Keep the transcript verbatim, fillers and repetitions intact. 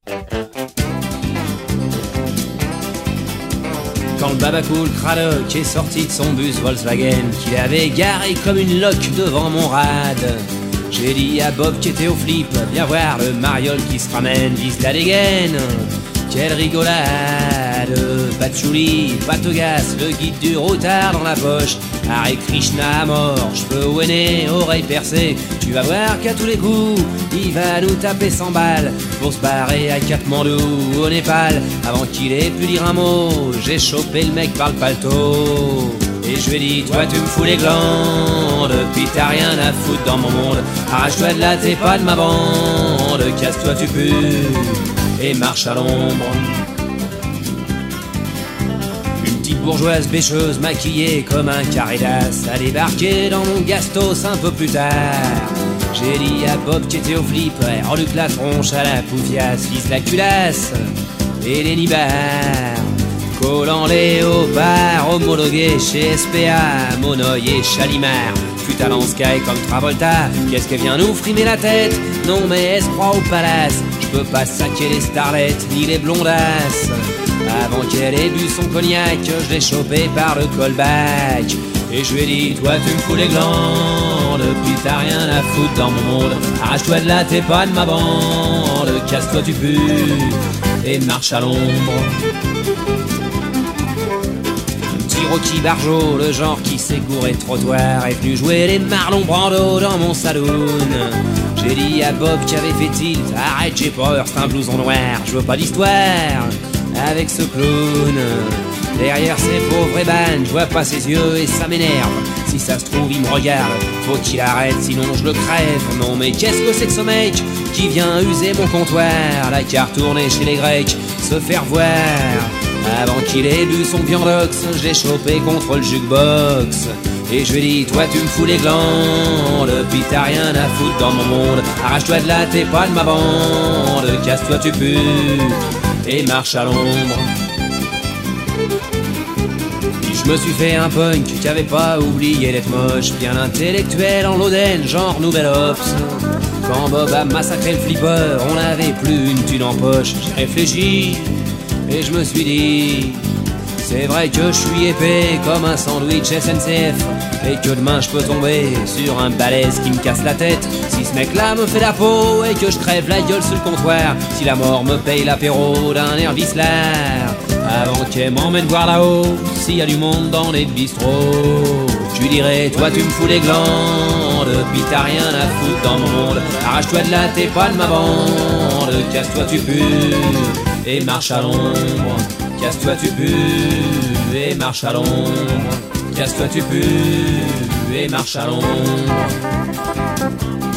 Quand le babacool Cradock est sorti de son bus Volkswagen qu'il avait garé comme une loque devant mon rad, j'ai dit à Bob qui était au flip, viens voir le mariole qui se ramène, vise la dégaine. Quelle rigolade, patchouli, patogas, le guide du routard dans la poche. Hare Krishna à mort, cheveux au nez, oreilles percées. Tu vas voir qu'à tous les coups, il va nous taper cent balles pour se barrer à Katmandou, au Népal. Avant qu'il ait pu dire un mot, j'ai chopé le mec par le paletot. Et je lui ai dit, toi tu me fous les glandes, puis t'as rien à foutre dans mon monde. Arrache-toi de là, t'es pas de ma bande, casse-toi tu pues et marche à l'ombre. Une petite bourgeoise bêcheuse maquillée comme un carré d'as a débarqué dans mon gastos un peu plus tard. J'ai dit à Bob qui était au flip, reluque la tronche à la poufiasse, vise la culasse et les nibards. Collant léopard, homologué chez S P A, Monoï et Chalimard. Fut à Sky comme Travolta, qu'est-ce qu'elle vient nous frimer la tête? Non mais elle se croit au palace, je peux pas saquer les starlettes ni les blondasses. Avant qu'elle ait bu son cognac, je l'ai chopé par le callback. Et je lui ai dit, toi tu me fous les glandes, puis t'as rien à foutre dans mon monde. Arrache-toi de là, t'es pas de ma bande, casse-toi tu pues et marche à l'ombre. Rocky Barjo, le genre qui s'est gouré de trottoir, est venu jouer les Marlon Brando dans mon saloon. J'ai dit à Bob qui avait fait tilt, arrête j'ai peur, c'est un blouson noir, je veux pas d'histoire avec ce clown. Derrière ces pauvres ébanes, je vois pas ses yeux et ça m'énerve. Si ça se trouve il me regarde, faut qu'il arrête sinon je le crève. Non mais qu'est-ce que c'est que ce mec qui vient user mon comptoir? La carte tournée chez les Grecs, se faire voir. Avant qu'il ait bu son viandox, je l'ai chopé contre le jukebox. Et je lui ai dit, toi tu me fous les glandes, puis t'as rien à foutre dans mon monde. Arrache-toi de là, t'es pas de ma bande, casse-toi tu pues et marche à l'ombre. Puis je me suis fait un punk qui avait pas oublié d'être moche, bien intellectuel en l'Oden, genre Nouvel Ops. Quand Bob a massacré le flipper, on n'avait plus une thune en poche. J'ai réfléchi et je me suis dit, c'est vrai que je suis épais comme un sandwich S N C F, et que demain je peux tomber sur un balèze qui me casse la tête. Si ce mec là me fait la peau et que je crève la gueule sur le comptoir, si la mort me paye l'apéro d'un air vicelard, avant qu'elle m'emmène voir là-haut s'il y a du monde dans les bistrots, je lui dirai, toi tu me fous les glandes, puis t'as rien à foutre dans mon monde. Arrache-toi de là, t'es pas de ma bande, casse-toi tu pues et marche à l'ombre. Casse-toi tu pues et marche à l'ombre. Casse-toi tu pues et marche à l'ombre.